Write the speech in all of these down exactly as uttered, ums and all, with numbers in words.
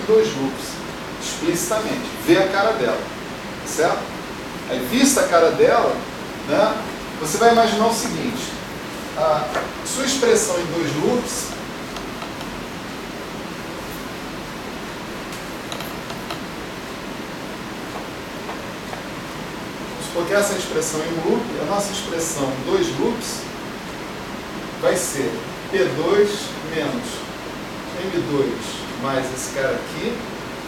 dois loops, explicitamente, vê a cara dela, certo? Aí, vista a cara dela, né, você vai imaginar o seguinte: a sua expressão em dois loops porque essa expressão em loop, a nossa expressão em dois loops vai ser P dois menos M dois mais esse cara aqui.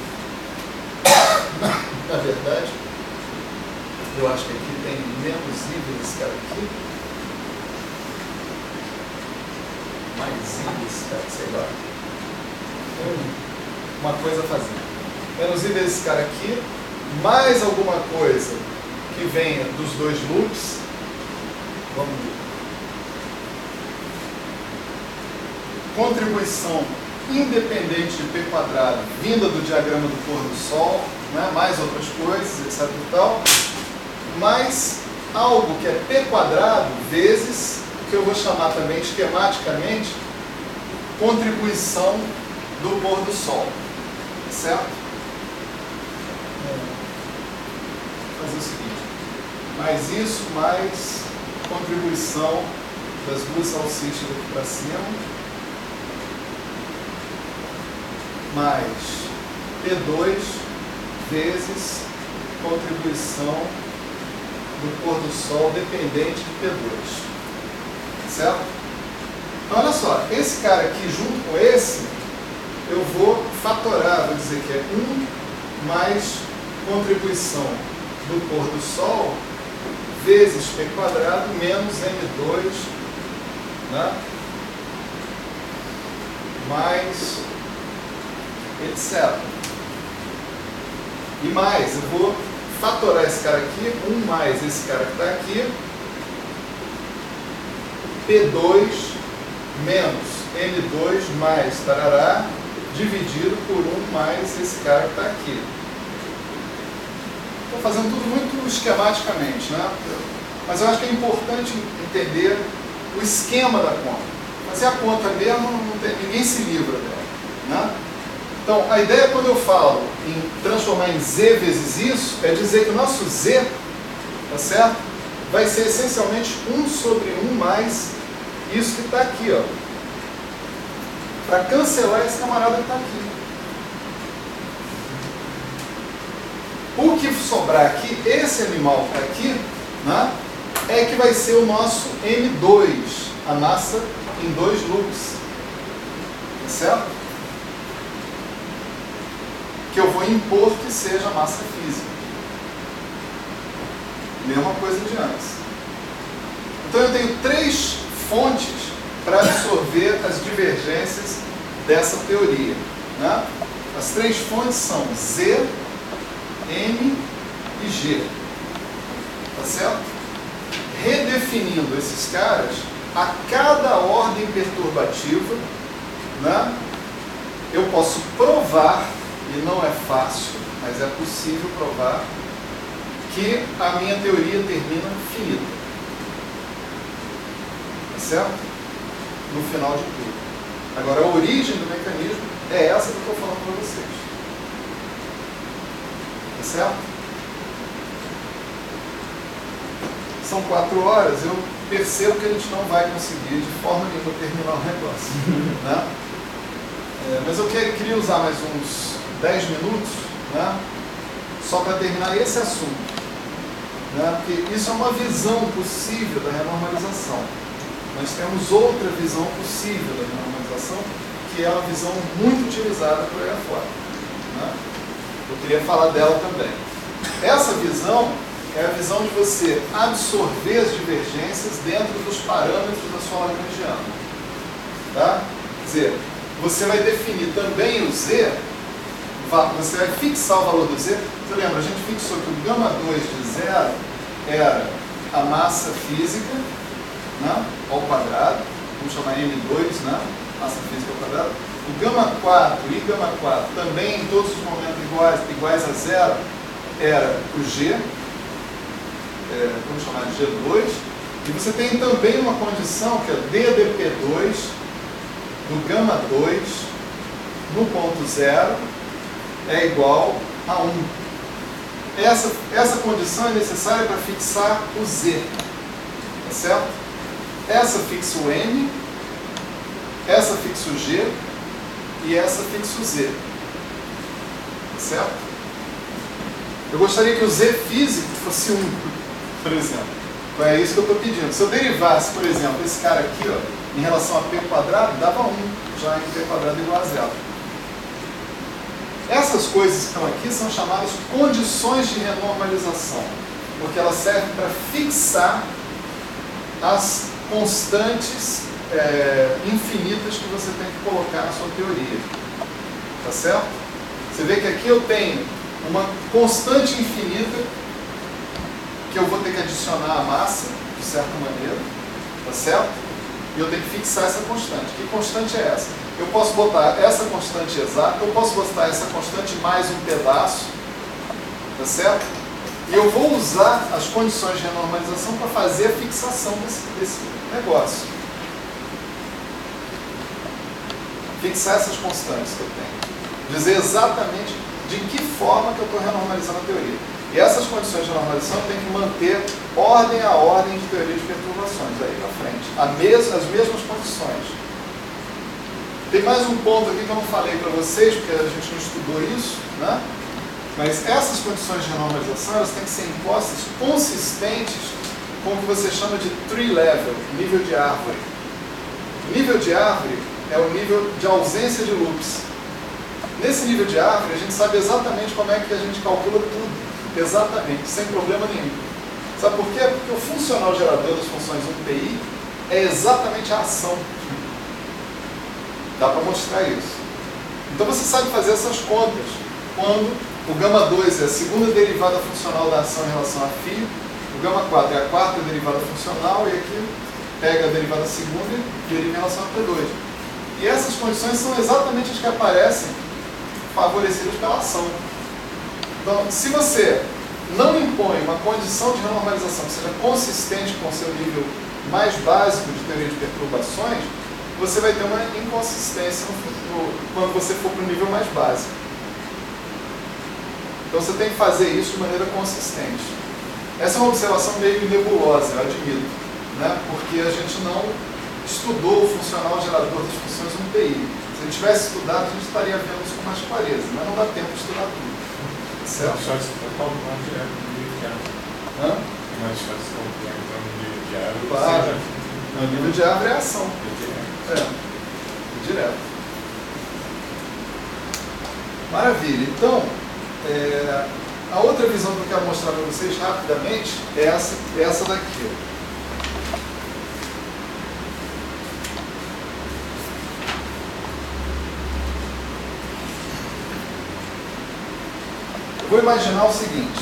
Na verdade, eu acho que aqui tem menos I vezes esse cara aqui, mais I esse cara, sei lá. Uma coisa a fazer. Menos I vezes esse cara aqui, mais alguma coisa que venha dos dois loops. Vamos ver. Contribuição independente de P quadrado, vinda do diagrama do pôr do sol, né, mais outras coisas, etc e tal, mais algo que é P quadrado vezes, que eu vou chamar também esquematicamente, contribuição do pôr do sol, certo? Vou fazer o seguinte: mais isso, mais contribuição das duas salsichas aqui para cima, mais P dois vezes contribuição do pôr do sol dependente de P dois, certo? Então, olha só, esse cara aqui junto com esse, eu vou fatorar, vou dizer que é um mais contribuição do pôr do sol vezes P quadrado menos M dois, né? Mais etcétera. E mais, eu vou fatorar esse cara aqui, um mais esse cara que está aqui, P dois menos M dois mais tarará, dividido por um mais esse cara que está aqui. Estou fazendo tudo muito esquematicamente, né? Mas eu acho que é importante entender o esquema da conta. Fazer a conta mesmo, não tem, ninguém se livra dela, né? Então, a ideia quando eu falo em transformar em Z vezes isso, é dizer que o nosso Z, tá certo? Vai ser essencialmente um sobre um mais isso que está aqui, ó. Para cancelar esse camarada que está aqui. O que sobrar aqui, esse animal que está aqui, né, é que vai ser o nosso M dois, a massa em dois loops. Tá certo? Que eu vou impor que seja massa física. Mesma coisa de antes. Então eu tenho três fontes para absorver as divergências dessa teoria, né? As três fontes são Z, M e G. Tá certo? Redefinindo esses caras, a cada ordem perturbativa, né, eu posso provar, e não é fácil, mas é possível provar, que a minha teoria termina finita. Tá certo? No final de tudo. Agora, a origem do mecanismo é essa que eu estou falando para vocês. Tá certo? São quatro horas, eu percebo que a gente não vai conseguir de forma nenhuma terminar o negócio. Né? É, mas eu queria usar mais uns dez minutos, né, só para terminar esse assunto, né, porque isso é uma visão possível da renormalização. Nós temos outra visão possível da renormalização, que é uma visão muito utilizada por aí afora, né? Eu queria falar dela também. Essa visão é a visão de você absorver as divergências dentro dos parâmetros da sua Lagrangiana. Tá? Quer dizer, você vai definir também o Z, você vai fixar o valor do Z. Você lembra, a gente fixou que o gama dois de zero era a massa física, né, ao quadrado, vamos chamar M dois, né, massa física ao quadrado. O gama quatro e gama quatro também em todos os momentos iguais, iguais a zero era o G, é, vamos chamar de G dois, e você tem também uma condição que é D D P dois do gama dois no ponto zero é igual a um. Essa, essa condição é necessária para fixar o Z. Tá certo? Essa fixa o N, essa fixa o G e essa fixa o Z. Tá certo? Eu gostaria que o Z físico fosse um, por exemplo. Então é isso que eu estou pedindo. Se eu derivasse, por exemplo, esse cara aqui, ó, em relação a P quadrado, dava um, já em P quadrado igual a zero. Essas coisas que estão aqui são chamadas condições de renormalização, porque elas servem para fixar as constantes é, infinitas que você tem que colocar na sua teoria. Tá certo? Você vê que aqui eu tenho uma constante infinita que eu vou ter que adicionar a massa, de certa maneira, tá certo? E eu tenho que fixar essa constante. Que constante é essa? Eu posso botar essa constante exata, eu posso botar essa constante mais um pedaço, tá certo? E eu vou usar as condições de renormalização para fazer a fixação desse, desse negócio. Fixar essas constantes que eu tenho. Dizer exatamente de que forma que eu estou renormalizando a teoria. E essas condições de normalização tem que manter ordem a ordem de teoria de perturbações, aí para frente. A mes as mesmas condições. Tem mais um ponto aqui que eu não falei para vocês, porque a gente não estudou isso, né? Mas essas condições de renormalização, elas têm que ser impostas consistentes com o que você chama de tree level, nível de árvore. Nível de árvore é o nível de ausência de loops. Nesse nível de árvore, a gente sabe exatamente como é que a gente calcula tudo. Exatamente, sem problema nenhum. Sabe por quê? Porque o funcional gerador das funções um P I é exatamente a ação. Dá para mostrar isso. Então você sabe fazer essas contas. Quando o gama dois é a segunda derivada funcional da ação em relação a φ, o gama quatro é a quarta derivada funcional, e aqui pega a derivada segunda e deriva em relação a P dois. E essas condições são exatamente as que aparecem favorecidas pela ação. Então, se você não impõe uma condição de renormalização que seja consistente com o seu nível mais básico de teoria de perturbações, você vai ter uma inconsistência no futuro, quando você for para o nível mais básico. Então você tem que fazer isso de maneira consistente. Essa é uma observação meio nebulosa, eu admito, né? Porque a gente não estudou o funcional gerador das funções um P I. Se a gente tivesse estudado, a gente estaria vendo isso com mais clareza, mas não dá tempo de estudar tudo. Certo? Só se for calcular direto no nível de árvore. Hã? É mais fácil calcular então no nível de árvore. Claro. Seja... O nível de árvore é a ação. É direto. É, direto. Maravilha. Então, é, a outra visão que eu quero mostrar para vocês rapidamente é essa, essa daqui. Eu vou imaginar o seguinte.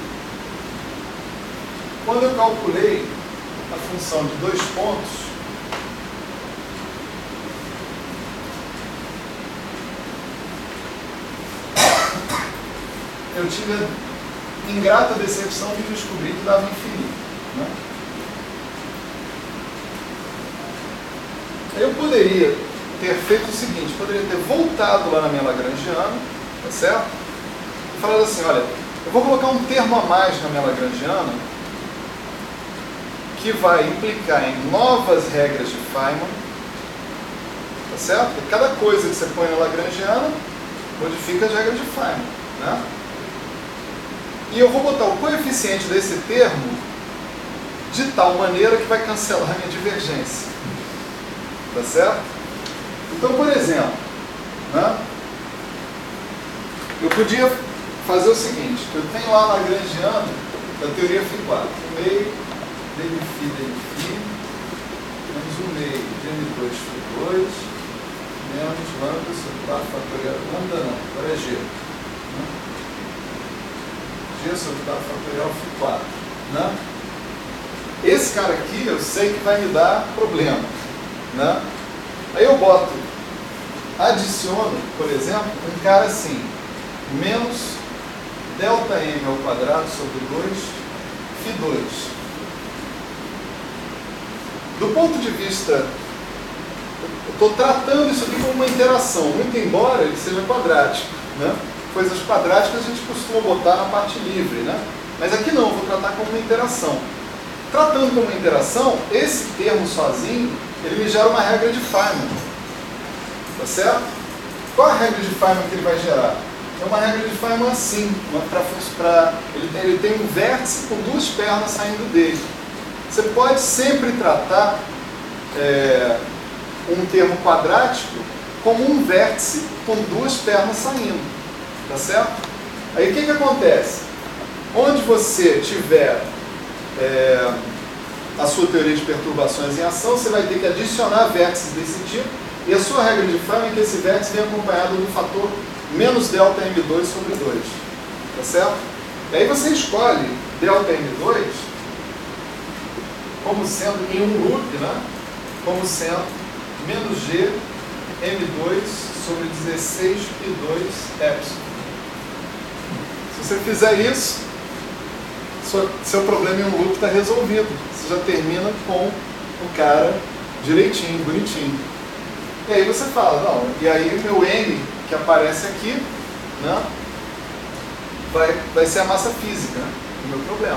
Quando eu calculei a função de dois pontos, eu tive a ingrata decepção de descobrir que dava infinito, né? Eu poderia ter feito o seguinte, poderia ter voltado lá na minha Lagrangiana, tá certo? E falado assim, olha, eu vou colocar um termo a mais na minha Lagrangiana que vai implicar em novas regras de Feynman, tá certo? Porque cada coisa que você põe na Lagrangiana modifica as regras de Feynman, né? E eu vou botar o coeficiente desse termo de tal maneira que vai cancelar a minha divergência. Tá certo? Então, por exemplo, né, eu podia fazer o seguinte, eu tenho lá a Lagrangiana da teoria φ quatro, o meio dm φ dm φ, menos o meio de m dois φ dois, menos lambda sobre quatro fatorial, lambda não, agora é g. Né? G sobre quatro fatorial φ quatro. Né? Esse cara aqui eu sei que vai me dar problema. Né? Aí eu boto, adiciono, por exemplo, um cara assim, menos delta m ao quadrado sobre dois φ dois. Do ponto de vista, eu estou tratando isso aqui como uma interação, muito embora ele seja quadrático. Né? coisas quadráticas a gente costuma botar na parte livre, né? Mas aqui não, eu vou tratar como uma interação. Tratando como uma interação, esse termo sozinho, ele me gera uma regra de Feynman. Tá certo? Qual a regra de Feynman que ele vai gerar? É uma regra de Feynman assim, pra, pra, ele, ele tem um vértice com duas pernas saindo dele. Você pode sempre tratar é, um termo quadrático como um vértice com duas pernas saindo. Tá certo? Aí o que, que acontece? Onde você tiver é, a sua teoria de perturbações em ação, você vai ter que adicionar vértices desse tipo, e a sua regra de Feynman é que esse vértice vem acompanhado do fator menos delta M dois sobre dois. Tá certo? E aí você escolhe delta M dois como sendo em um loop, né? Como sendo menos G M dois sobre dezesseis Pi dois epsilon. Se você fizer isso, seu, seu problema em um loop está resolvido. Você já termina com o cara direitinho, bonitinho. E aí você fala, não, e aí o meu M que aparece aqui, né, vai, vai ser a massa física, né, o meu problema.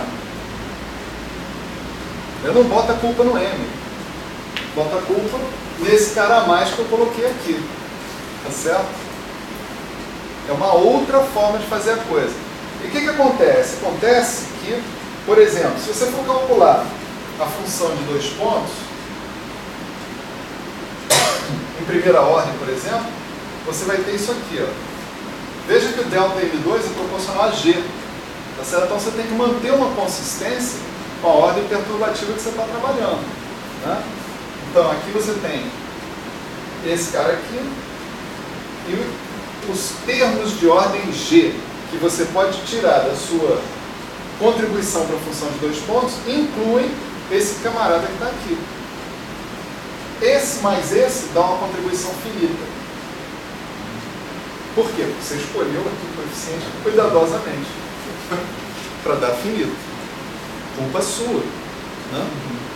Eu não boto a culpa no M, boto a culpa nesse cara a mais que eu coloquei aqui, tá certo? É uma outra forma de fazer a coisa. E o que, que acontece? Acontece que, por exemplo, se você for calcular a função de dois pontos, em primeira ordem, por exemplo, você vai ter isso aqui, ó. Veja que o delta M dois é proporcional a G, tá certo? Então você tem que manter uma consistência com a ordem perturbativa que você está trabalhando, né? Então aqui você tem esse cara aqui e os termos de ordem G que você pode tirar da sua contribuição para a função de dois pontos incluem esse camarada que está aqui. Esse mais esse dá uma contribuição finita. Por quê? Porque você escolheu aqui o coeficiente cuidadosamente para dar finito. Culpa sua, né?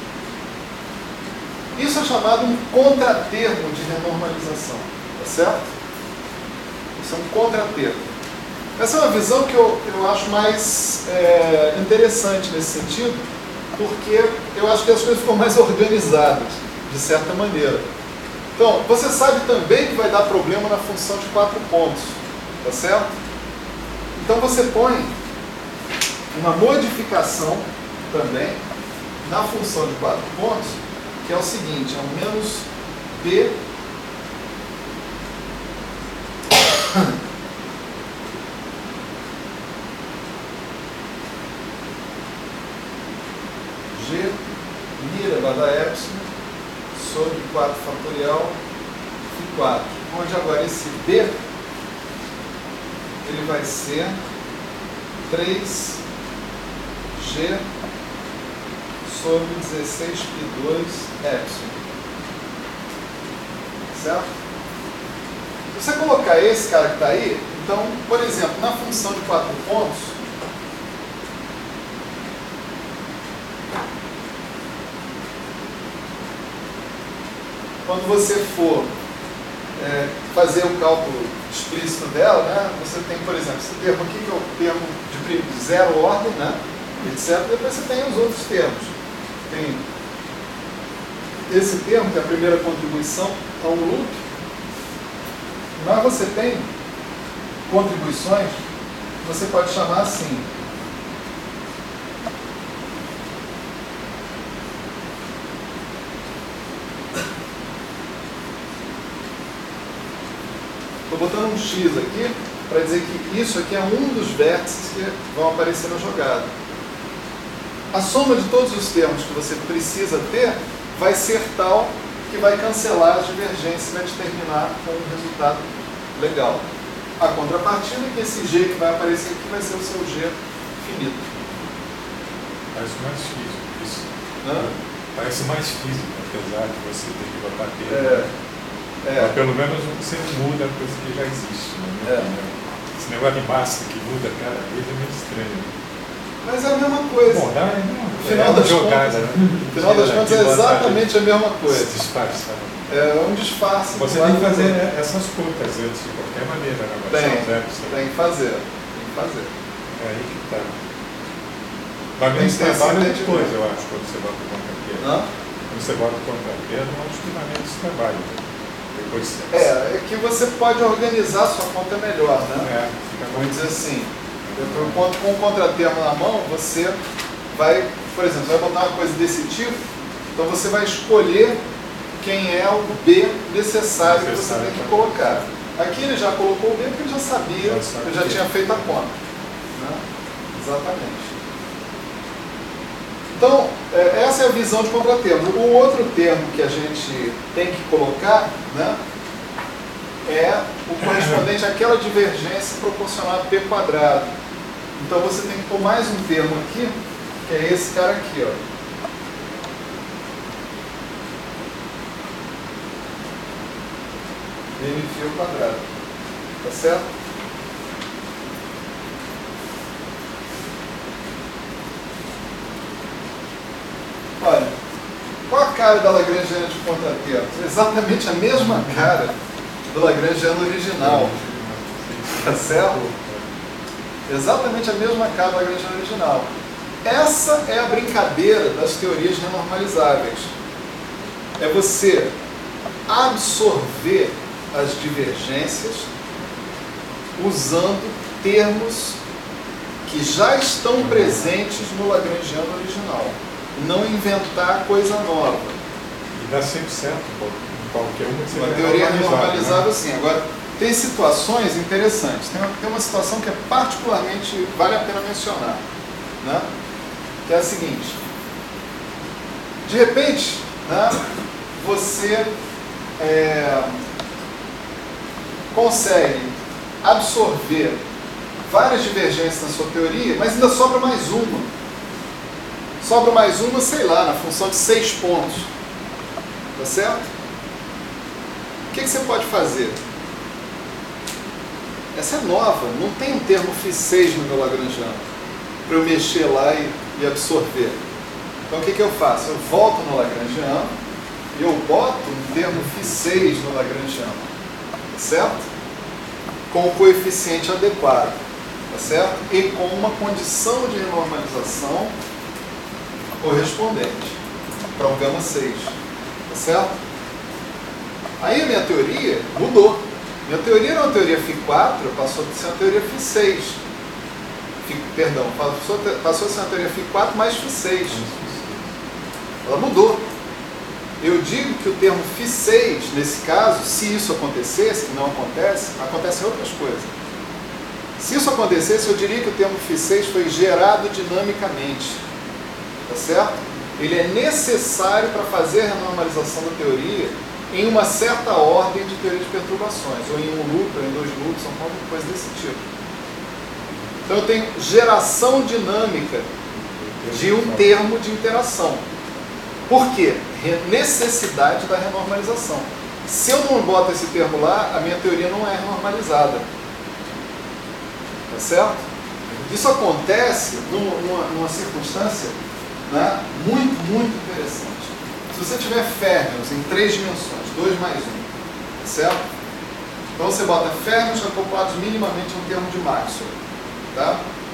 Isso é chamado um contratermo de renormalização, tá certo? Isso é um contratermo. Essa é uma visão que eu, eu acho mais é, interessante nesse sentido, porque eu acho que as coisas ficam mais organizadas, de certa maneira. Então, você sabe também que vai dar problema na função de quatro pontos, tá certo? Então você põe uma modificação também na função de quatro pontos, que é o seguinte, é um menos B G mira barra epsilon sobre quatro fatorial Φ quatro, onde agora esse B ele vai ser três G sobre dezesseis Pi dois epsilon. Certo? Se você colocar esse cara que está aí, então, por exemplo, na função de quatro pontos, quando você for é, fazer o cálculo explícito dela, né, você tem, por exemplo, esse termo aqui, que é o termo de zero ordem, né, etcétera. Depois você tem os outros termos. Tem esse termo, que é a primeira contribuição a um loop, mas você tem contribuições que você pode chamar assim. Estou botando um X aqui para dizer que isso aqui é um dos vértices que vão aparecer na jogada. A soma de todos os termos que você precisa ter vai ser tal que vai cancelar as divergências e vai te terminar com um resultado legal. A contrapartida é que esse G que vai aparecer aqui vai ser o seu G finito. Parece mais físico isso. Hã? Parece mais físico, apesar de você ter que bater. É, é. Mas pelo menos você muda a coisa que já existe. Né? É. Esse negócio de massa que muda cada vez é meio estranho. Mas é a mesma coisa. Bom, dá, no final das contas, no final das contas é exatamente a mesma coisa. Disfarça. É um disfarce. Você tem que fazer essas contas antes, de qualquer maneira, né? Tem, tem, tem que fazer. Tem que fazer. É aí que está. Vai menos trabalho depois, eu acho, quando você bota o contra-perno. Quando você bota o contra-perno, eu acho que vai menos trabalho. Depois você... É, é que você pode organizar sua conta melhor, né? É, fica Vamos dizer assim, eu, com o contratermo na mão, você vai, por exemplo, você vai botar uma coisa desse tipo, então você vai escolher quem é o B necessário, necessário que você tem que colocar. Aqui ele já colocou o B porque ele já sabia, já ele já tinha feito a conta. Né? Exatamente. Então, essa é a visão de contratermo. O outro termo que a gente tem que colocar, né, é o correspondente àquela divergência proporcional a P quadrado. Então você tem que pôr mais um termo aqui, que é esse cara aqui, ó. M φ ao quadrado. Tá certo? Olha, qual a cara da Lagrangiana de contratermo? Exatamente a mesma cara do Lagrangiano original. Tá certo? Exatamente a mesma cara do Lagrangiano original. Essa é a brincadeira das teorias renormalizáveis. É você absorver as divergências usando termos que já estão presentes no Lagrangiano original. Não inventar coisa nova. E dá sempre certo, qualquer uma que você uma teoria renormalizável, né? Sim. Agora, tem situações interessantes. Tem uma, tem uma situação que é particularmente, vale a pena mencionar, né? Que é a seguinte. De repente, né, você é, consegue absorver várias divergências na sua teoria, mas ainda sobra mais uma. Sobra mais uma, sei lá, na função de seis pontos. Tá certo? O que, que você pode fazer? Essa é nova, não tem um termo φ seis no meu Lagrangiano para eu mexer lá e, e absorver. Então o que, que eu faço? Eu volto no Lagrangiano e eu boto um termo φ seis no Lagrangiano. Tá certo? Com o coeficiente adequado. Tá certo? E com uma condição de renormalização correspondente para o gama seis, tá certo? Aí a minha teoria mudou. Minha teoria era uma teoria φ quatro, passou a ser uma teoria φ seis. F, perdão, passou, passou a ser uma teoria φ quatro mais φ seis. Ela mudou. Eu digo que o termo φ seis, nesse caso, se isso acontecesse, que não acontece, acontecem outras coisas. Se isso acontecesse, eu diria que o termo φ seis foi gerado dinamicamente. Tá certo? Ele é necessário para fazer a renormalização da teoria em uma certa ordem de teoria de perturbações, ou em um loop, ou em dois loops, ou alguma coisa desse tipo. Então eu tenho geração dinâmica de um termo de interação. Por quê? Necessidade da renormalização. Se eu não boto esse termo lá, a minha teoria não é renormalizada. Tá certo? Isso acontece numa, numa circunstância, né, muito, muito interessante. Se você tiver férmions em três dimensões, dois mais um, tá certo? Então você bota férmions acoplados minimamente a um termo de Maxwell, tá?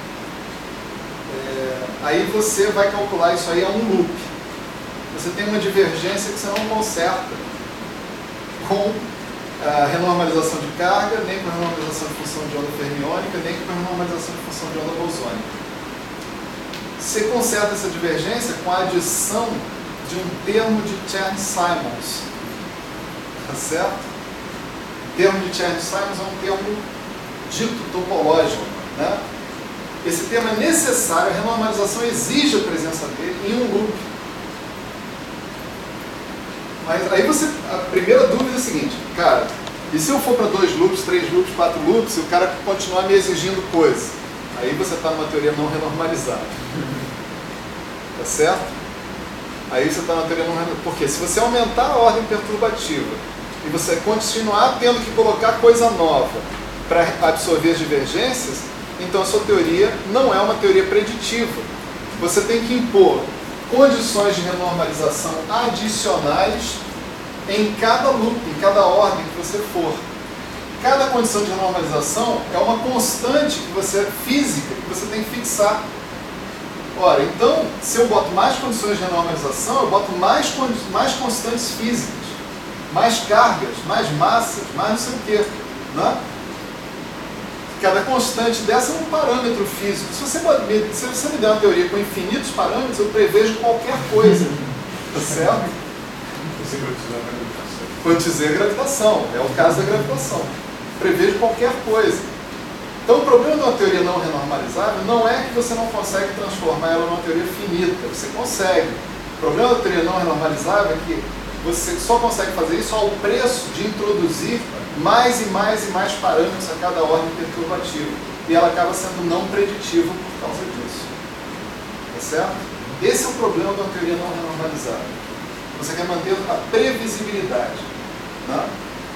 É, aí você vai calcular isso aí a um loop. Você tem uma divergência que você não conserta com a renormalização de carga, nem com a renormalização de função de onda fermiônica, nem com a renormalização de função de onda bosônica. Você conserta essa divergência com a adição de um termo de Chern-Simons. Tá certo? O termo de Chern-Simons é um termo dito topológico. Né? Esse termo é necessário, a renormalização exige a presença dele em um loop. Mas aí você, a primeira dúvida é a seguinte, cara, e se eu for para dois loops, três loops, quatro loops, e o cara continuar me exigindo coisa? Aí você está numa teoria não renormalizada. Tá certo? Aí você está numa teoria não renormalizada. Porque se você aumentar a ordem perturbativa e você continuar tendo que colocar coisa nova para absorver as divergências, então a sua teoria não é uma teoria preditiva. Você tem que impor condições de renormalização adicionais em cada loop, em cada ordem que você for. Cada condição de renormalização é uma constante que você, física que você tem que fixar. Ora, então, se eu boto mais condições de renormalização, eu boto mais, mais constantes físicas, mais cargas, mais massas, mais não sei o quê. Né? Cada constante dessa é um parâmetro físico. Se você, me, se você me der uma teoria com infinitos parâmetros, eu prevejo qualquer coisa. Tá certo? Quantizei a gravitação. É o caso da gravitação. Prevejo qualquer coisa. Então, o problema de uma teoria não renormalizável não é que você não consegue transformar ela numa teoria finita. Você consegue. O problema da teoria não renormalizável é que você só consegue fazer isso ao preço de introduzir mais e mais e mais parâmetros a cada ordem perturbativa. E ela acaba sendo não preditiva por causa disso. Tá certo? Esse é o problema de uma teoria não renormalizável. Você quer manter a previsibilidade. Né?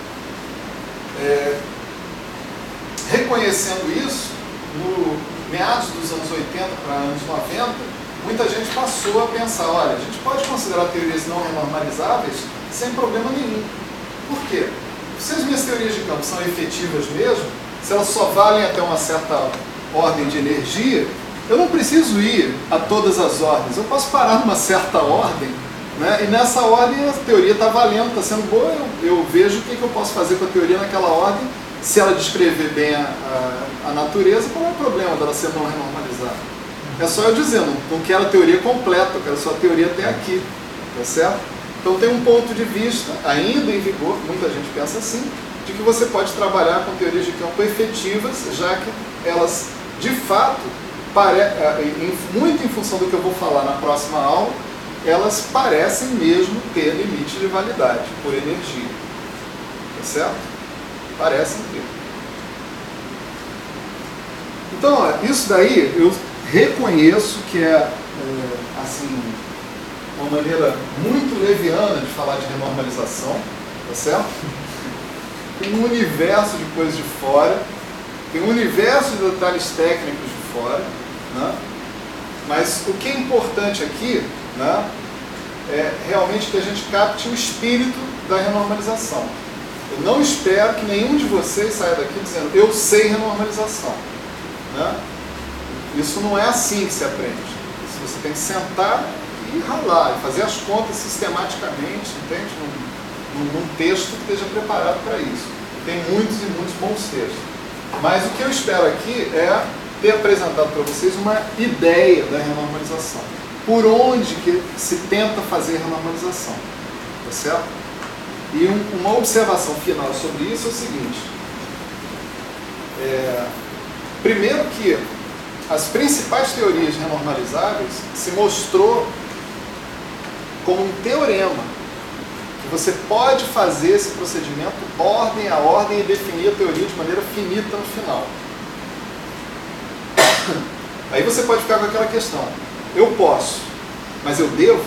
É, reconhecendo isso, no meados dos anos oitenta para anos noventa, muita gente passou a pensar, olha, a gente pode considerar teorias não renormalizáveis sem problema nenhum. Por quê? Se as minhas teorias de campo são efetivas mesmo, se elas só valem até uma certa ordem de energia, eu não preciso ir a todas as ordens, eu posso parar numa certa ordem, né? E nessa ordem a teoria está valendo, está sendo boa, eu, eu vejo o que, que eu posso fazer com a teoria naquela ordem. Se ela descrever bem a, a, a natureza, qual é o problema dela ser não renormalizada? É só eu dizendo, não quero a teoria completa, eu quero só a teoria até aqui, tá certo? Então tem um ponto de vista, ainda em vigor, muita gente pensa assim, de que você pode trabalhar com teorias de campo efetivas, já que elas, de fato, pare... muito em função do que eu vou falar na próxima aula, elas parecem mesmo ter limite de validade por energia, tá certo? Parecem ter. Então, ó, isso daí eu reconheço que é, é assim, uma maneira muito leviana de falar de renormalização, tá certo? Tem um universo de coisas de fora, tem um universo de detalhes técnicos de fora, né? Mas o que é importante aqui, né, é realmente que a gente capte o espírito da renormalização. Eu não espero que nenhum de vocês saia daqui dizendo, eu sei renormalização. Né? Isso não é assim que se aprende. Isso você tem que sentar e ralar, e fazer as contas sistematicamente, entende? Num, num texto que esteja preparado para isso. Tem muitos e muitos bons textos. Mas o que eu espero aqui é ter apresentado para vocês uma ideia da renormalização. Por onde que se tenta fazer renormalização. Tá certo? E um, uma observação final sobre isso é o seguinte. É, primeiro que as principais teorias renormalizáveis se mostrou como um teorema que você pode fazer esse procedimento ordem a ordem e definir a teoria de maneira finita no final. Aí você pode ficar com aquela questão, eu posso, mas eu devo?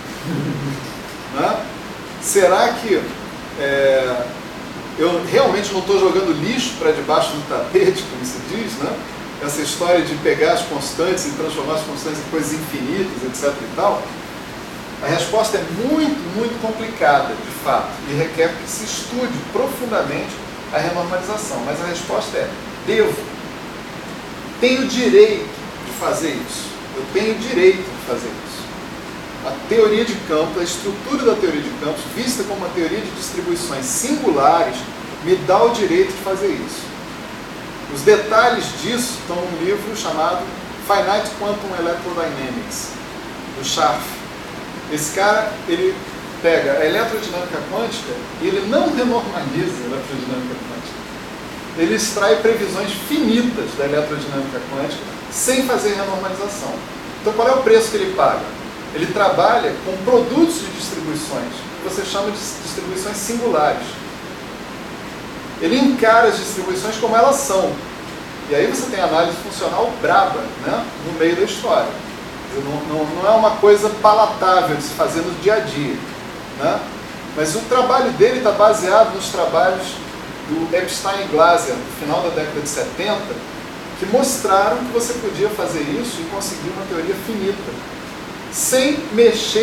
Né? Será que é, eu realmente não estou jogando lixo para debaixo do tapete, como se diz, né? Essa história de pegar as constantes e transformar as constantes em coisas infinitas, etc e tal? A resposta é muito, muito complicada, de fato, e requer que se estude profundamente a renormalização. Mas a resposta é, devo. Tenho direito de fazer isso. Eu tenho direito de fazer isso. A teoria de campos, a estrutura da teoria de campos, vista como uma teoria de distribuições singulares, me dá o direito de fazer isso. Os detalhes disso estão num livro chamado Finite Quantum Electrodynamics, do Scharf. Esse cara, ele pega a eletrodinâmica quântica e ele não renormaliza a eletrodinâmica quântica. Ele extrai previsões finitas da eletrodinâmica quântica sem fazer renormalização. Então, qual é o preço que ele paga? Ele trabalha com produtos de distribuições, que você chama de distribuições singulares. Ele encara as distribuições como elas são. E aí você tem análise funcional braba, né, no meio da história. Não, não, não é uma coisa palatável de se fazer no dia a dia. Né? Mas o trabalho dele está baseado nos trabalhos do Epstein e Glaser, no final da década de setenta, que mostraram que você podia fazer isso e conseguir uma teoria finita, sem mexer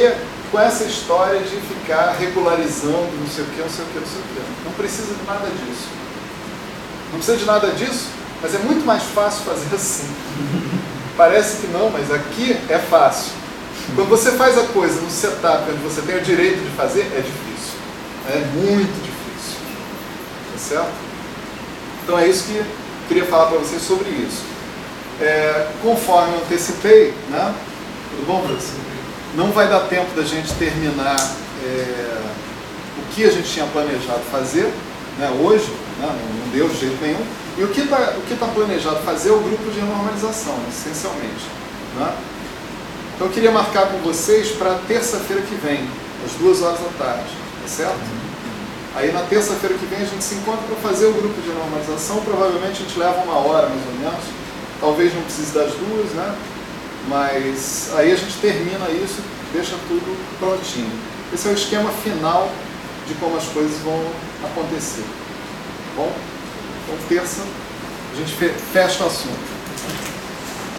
com essa história de ficar regularizando não sei o que, não sei o que, não sei o que. Não precisa de nada disso. Não precisa de nada disso, mas é muito mais fácil fazer assim. Parece que não, mas aqui é fácil. Quando você faz a coisa no setup onde você tem o direito de fazer, é difícil. É muito difícil. Tá certo? Então é isso que eu queria falar para vocês sobre isso. É, conforme eu antecipei, né? Tudo bom, professor? Não vai dar tempo da gente terminar é, o que a gente tinha planejado fazer, né, hoje, né, não deu de jeito nenhum. E o que está o que tá planejado fazer é o grupo de normalização, essencialmente. Né? Então eu queria marcar com vocês para terça-feira que vem, às duas horas da tarde, tá certo? Aí na terça-feira que vem a gente se encontra para fazer o grupo de normalização. Provavelmente a gente leva uma hora mais ou menos, talvez não precise das duas, né? Mas aí a gente termina isso, deixa tudo prontinho. Esse é o esquema final de como as coisas vão acontecer. Tá bom? Então, terça, a gente fecha o assunto.